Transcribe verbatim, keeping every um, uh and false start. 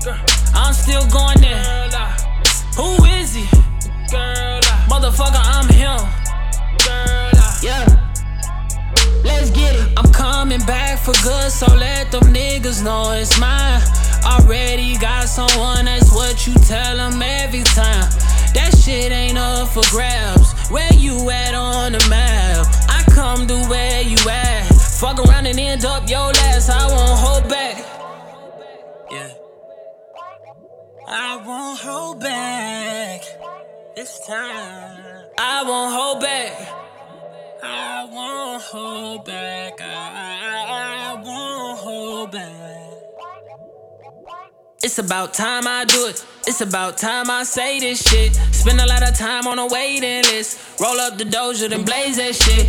I'm still going there. Who is he? Motherfucker, I'm him. Yeah. Let's get it. I'm coming back for good, so let them niggas know it's mine. Already got someone, that's what you tell them every time. That shit ain't up for grabs. Where you at on the map? I come to where you at. Fuck around and end up your last. I won't hold back. Yeah. I won't hold back. This time I won't hold back. I won't hold back. I, I won't hold back. It's about time I do it. It's about time I say this shit. Spend a lot of time on a waiting list. Roll up the Doja, then blaze that shit.